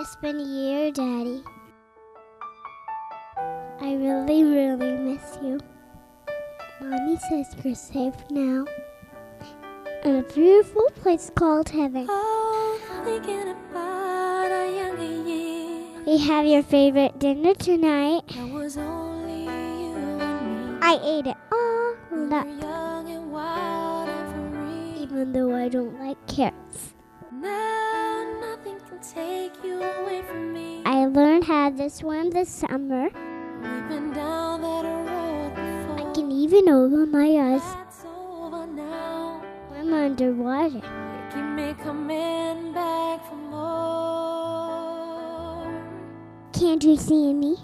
It's been a year, Daddy. I really, really miss you. Mommy says you're safe now in a beautiful place called heaven. Oh, thinking about our younger years. We have your favorite dinner tonight. That was only you and me. I ate it all We were up, young and wild and free. even though I don't like carrots. Now nothing can take you away from me. I learned how to swim this summer. We've been down that road before. I can even open my eyes. That's over now. I'm underwater. You keep me coming back for more. Can't you see me?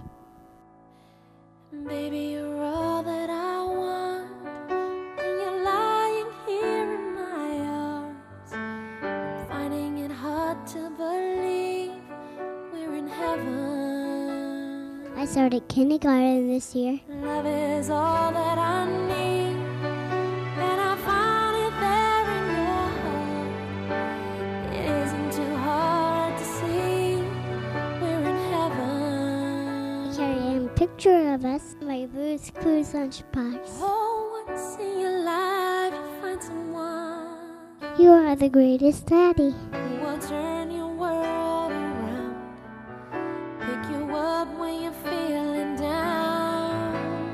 Baby, you're all that I want. And you're lying here in my arms. I'm finding it hard to believe we're in heaven. I started kindergarten this year. Love is all that I need. And I found it there in your heart. It isn't too hard to see. We're in heaven. Here is a picture of us, my Blue's Clues lunchbox. Oh, once in your life you find someone You are the greatest, Daddy. who will turn your world around. Pick you up when you're feeling down.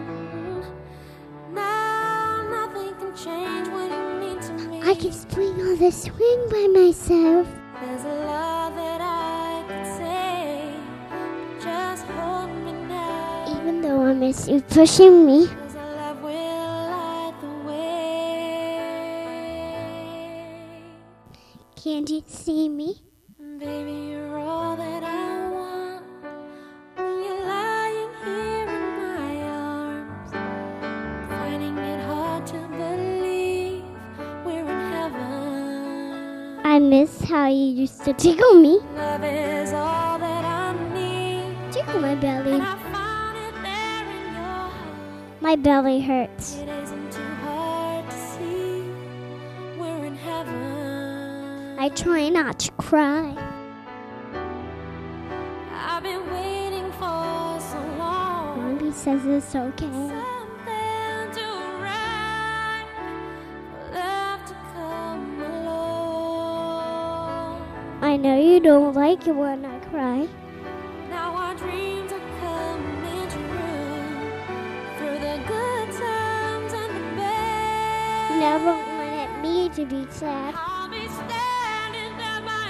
Now nothing can change what you mean to me. I can swing on the swing by myself. There's a lot that I could say. Just hold me now. Even though I miss you pushing me. 'Cause our love will light the way. Can't you see me? Baby, you're all that I want. When you're lying here in my arms, finding it hard to believe we're in heaven. I miss how you used to tickle me. Love is all that I need. Tickle my belly. And I found it there in your heart. My belly hurts. It isn't too hard to see. We're in heaven. I try not to cry. I've been waiting for so long. Mommy says it's okay. Something to write, for love to come along. I know you don't like it when I cry. Now our dreams are coming true. Through the good times and the bad. Never wanted me to be sad. I'll be standing there by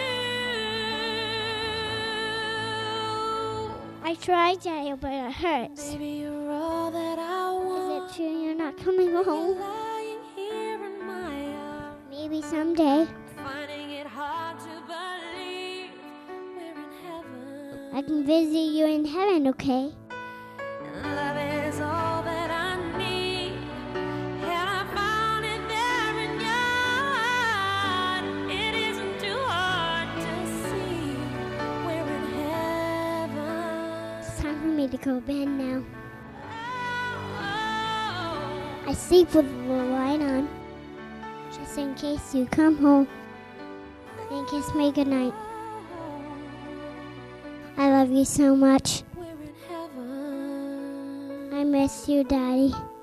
you. I tried, Daddy, but it hurts. Baby, you're all that I Is want. it true you're not coming You're home? lying here in my arms. Maybe someday. Finding it hard to believe we're in heaven. I can visit you in heaven, okay? And love is all that I need. And I found it there in your heart. It isn't too hard to see. We're in heaven. It's time for me to go to bed now. Oh, I sleep with the light on, just in case you come home and kiss me goodnight. I love you so much. we're in heaven. I miss you, Daddy.